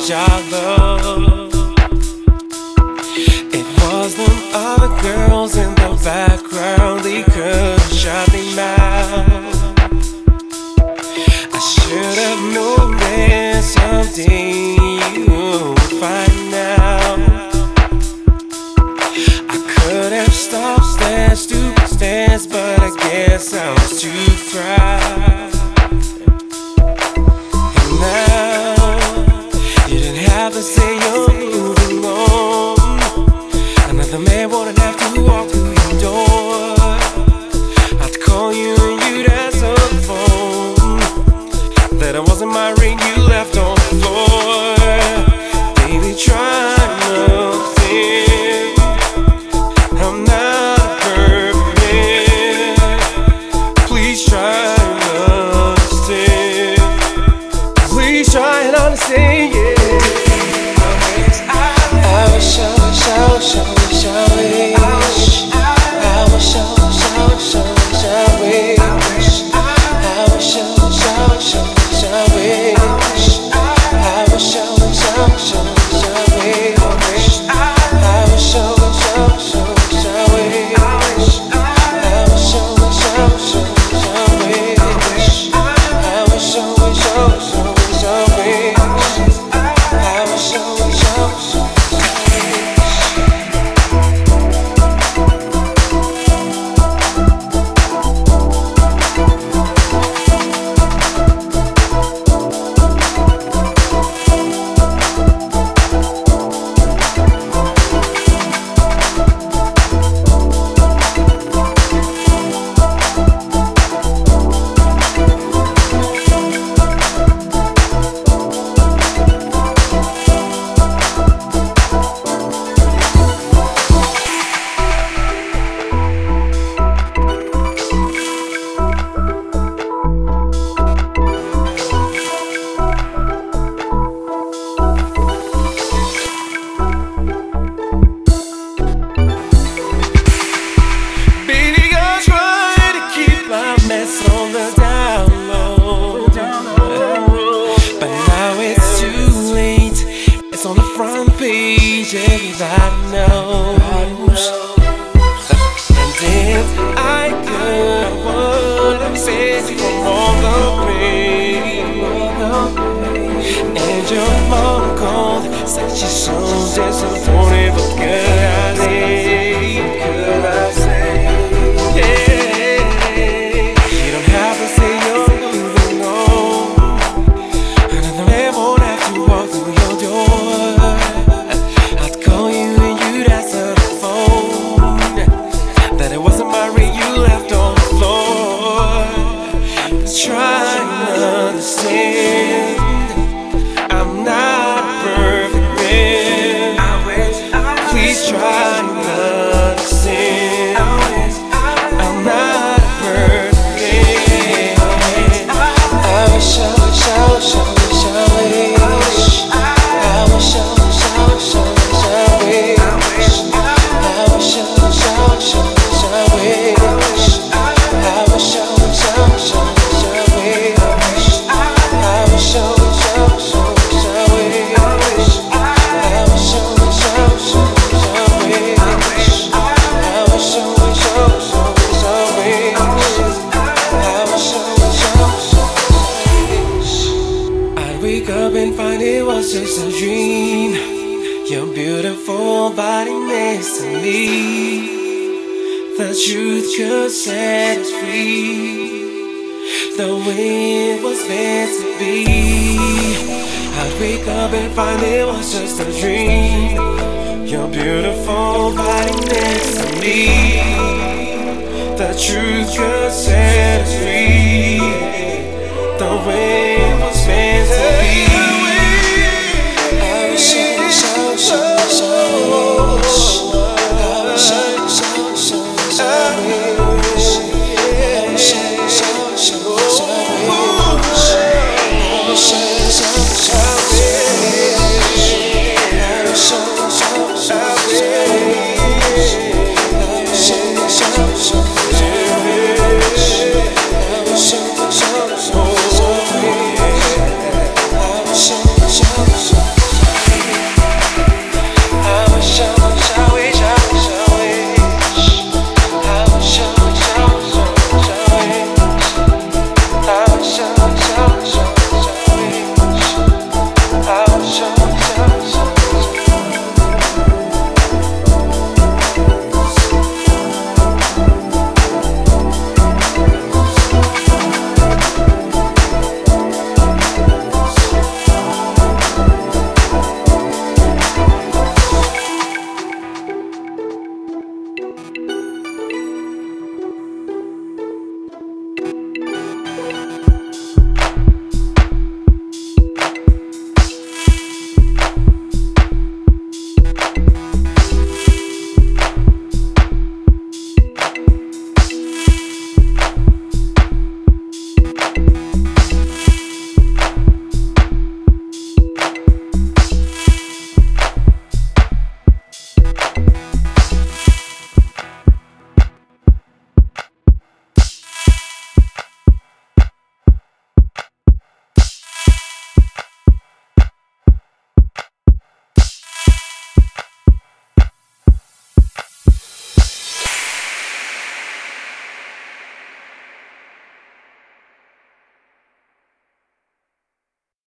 challenge our love. It was them other girls in the background, they could shut me out. I should have known that someday you would find out. I could have stopped that stupid stance, but I guess I was too proud. And now you didn't have to say you're moving on. Another man wouldn't have to walk through your door. I'd call you and you'd answer the phone. That it wasn't my ring you left on the floor. Baby, try to understand, I'm not a perfect man. Please try and understand. Please try and understand, yeah. I wish, I wish, I wish, I wish, I wish. I wish, I wish, I wish, I wish, I wish. I wish, I wish, I wish, I wish, I wish. I wish, I wish, I wish, I wish, I wish. I wish, I wish, I wish, I wish, I wish. I wish, I wish, I wish, I wish, I wish. I wish, I wish, I wish, I wish, I wish. I wish, I wish, I wish, I wish. On the down low, but now it's too late. It's on the front page, everybody knows. And if I could, I would have saved you from all the pain. And your mom called, said she's so disappointed, but could I say, could I say, yeah. I'm not a perfect man. Please try and understand. I'm not a perfect man. I wish, I wish, I wish, I wish, I wish. I wish, I wish, I wish, I wish, I wish. I wish, I wish, I wish, I wish, I wish. I wish, I wish, I wish, I wish, I wish. I wish, I wish, I wish, I wish, I wish. I wish, I wish, I wish, I wish, I wish. I wish, I wish, I wish, I wish, I wish. I wish, I wish, I wish, I wish. I'd wake up and find it was just a dream. Your beautiful body next to me. The truth could set us free. The way it was meant to be. I'd wake up and find it was just a dream. Your beautiful body next to me. The truth could set us free. The way